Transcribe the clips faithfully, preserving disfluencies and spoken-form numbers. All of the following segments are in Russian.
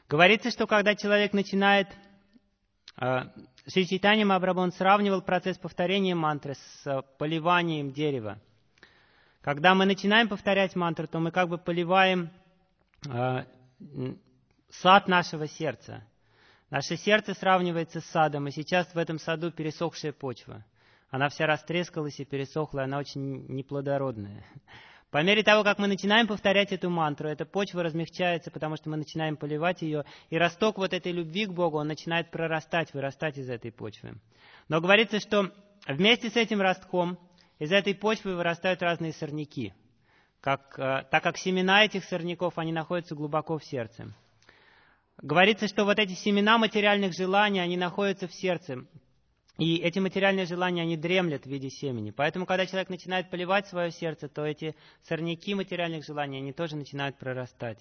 Говорится, что когда человек начинает... Шри Чайтанья Махапрабху сравнивал процесс повторения мантры с поливанием дерева. Когда мы начинаем повторять мантру, то мы как бы поливаем э, сад нашего сердца. Наше сердце сравнивается с садом, и сейчас в этом саду пересохшая почва. Она вся растрескалась и пересохла, она очень неплодородная. По мере того, как мы начинаем повторять эту мантру, эта почва размягчается, потому что мы начинаем поливать ее, и росток вот этой любви к Богу, он начинает прорастать, вырастать из этой почвы. Но говорится, что вместе с этим ростком из этой почвы вырастают разные сорняки, как, так как семена этих сорняков, они находятся глубоко в сердце. Говорится, что вот эти семена материальных желаний, они находятся в сердце. И эти материальные желания, они дремлят в виде семени. Поэтому, когда человек начинает поливать свое сердце, то эти сорняки материальных желаний, они тоже начинают прорастать.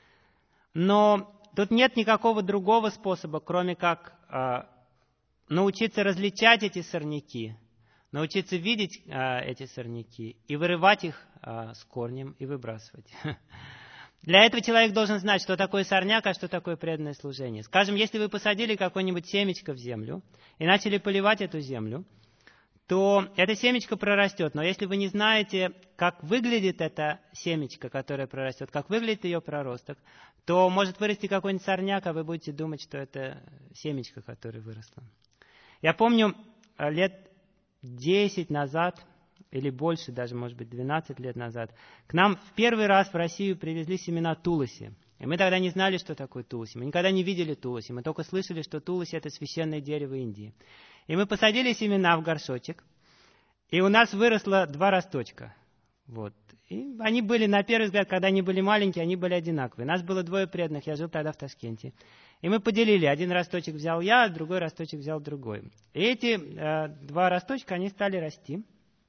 Но тут нет никакого другого способа, кроме как э, научиться различать эти сорняки, научиться видеть э, эти сорняки и вырывать их э, с корнем и выбрасывать. Для этого человек должен знать, что такое сорняк, а что такое преданное служение. Скажем, если вы посадили какое-нибудь семечко в землю и начали поливать эту землю, то это семечко прорастет. Но если вы не знаете, как выглядит это семечко, которое прорастет, как выглядит ее проросток, то может вырасти какой-нибудь сорняк, а вы будете думать, что это семечко, которое выросло. Я помню, лет десять назад, или больше, даже, может быть, двенадцать лет назад, к нам в первый раз в Россию привезли семена туласи. И мы тогда не знали, что такое туласи. Мы никогда не видели туласи. Мы только слышали, что туласи – это священное дерево Индии. И мы посадили семена в горшочек, и у нас выросло два росточка. Вот. И они были, на первый взгляд, когда они были маленькие, они были одинаковые. Нас было двое преданных, я жил тогда в Ташкенте. И мы поделили. Один росточек взял я, а другой росточек взял другой. И эти э, два росточка, они стали расти.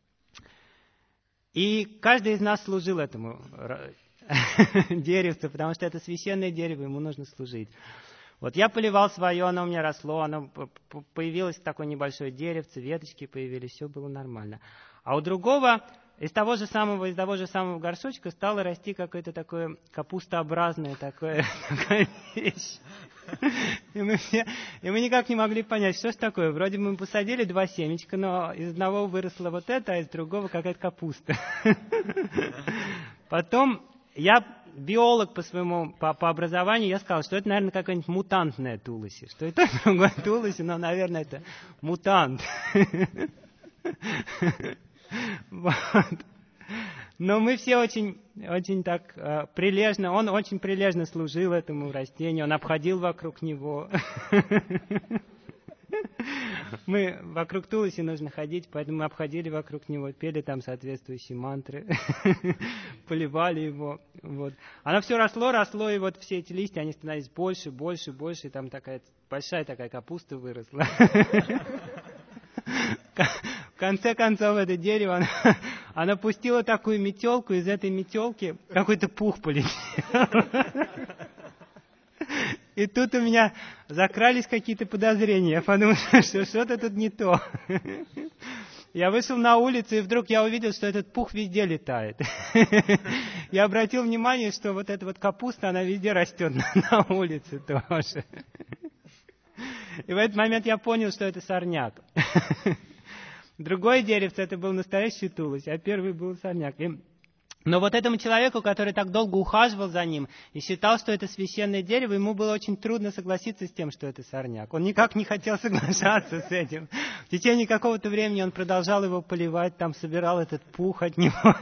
И каждый из нас служил этому деревцу, потому что это священное дерево, ему нужно служить. Вот я поливал свое, оно у меня росло, оно появилось такое небольшое деревце, веточки появились, все было нормально. А у другого из того же самого, из того же самого горшочка стало расти какое-то такое капустообразное такое, такая вещь. И мы, все, и мы никак не могли понять, что ж такое. Вроде мы посадили два семечка, но из одного выросло вот это, а из другого какая-то капуста. Потом я биолог по своему, по, по образованию, я сказал, что это, наверное, какая-нибудь мутантная туласи. Что это другое туласи, но, наверное, это мутант. Вот. Но мы все очень, очень так э, прилежно, он очень прилежно служил этому растению, он обходил вокруг него. Мы вокруг туласи нужно ходить, поэтому мы обходили вокруг него, пели там соответствующие мантры, поливали его. Вот. Оно все росло, росло, и вот все эти листья, они становились больше, больше, больше, и там такая большая такая капуста выросла. В конце концов, это дерево, оно, оно пустило такую метелку, из этой метелки какой-то пух полетел. И тут у меня закрались какие-то подозрения. Я подумал, что что-то тут не то. Я вышел на улицу, и вдруг я увидел, что этот пух везде летает. Я обратил внимание, что вот эта вот капуста, она везде растет на улице тоже. И в этот момент я понял, что это сорняк. Другое деревце, это был настоящий тулась, а первый был сорняк. И... Но вот этому человеку, который так долго ухаживал за ним и считал, что это священное дерево, ему было очень трудно согласиться с тем, что это сорняк. Он никак не хотел соглашаться с этим. В течение какого-то времени он продолжал его поливать, там собирал этот пух от него.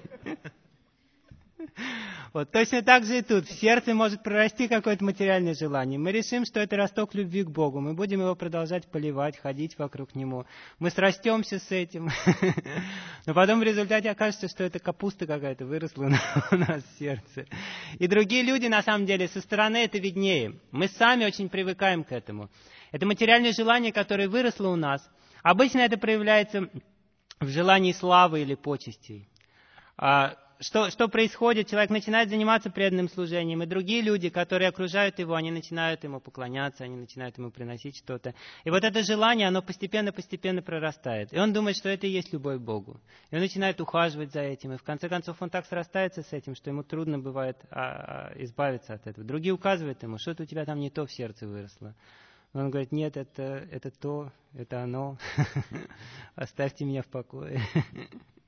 Вот точно так же и тут. В сердце может прорасти какое-то материальное желание. Мы решим, что это росток любви к Богу. Мы будем его продолжать поливать, ходить вокруг него. Мы срастемся с этим. Но потом в результате окажется, что это капуста какая-то выросла у нас в сердце. И другие люди, на самом деле, со стороны это виднее. Мы сами очень привыкаем к этому. Это материальное желание, которое выросло у нас. Обычно это проявляется в желании славы или почестей. что, что происходит? Человек начинает заниматься преданным служением, и другие люди, которые окружают его, они начинают ему поклоняться, они начинают ему приносить что-то. И вот это желание, оно постепенно-постепенно прорастает. И он думает, что это и есть любовь к Богу. И он начинает ухаживать за этим, и в конце концов он так срастается с этим, что ему трудно бывает а, а, избавиться от этого. Другие указывают ему, что-то у тебя там не то в сердце выросло. Он говорит, нет, это, это то, это оно. Оставьте меня в покое.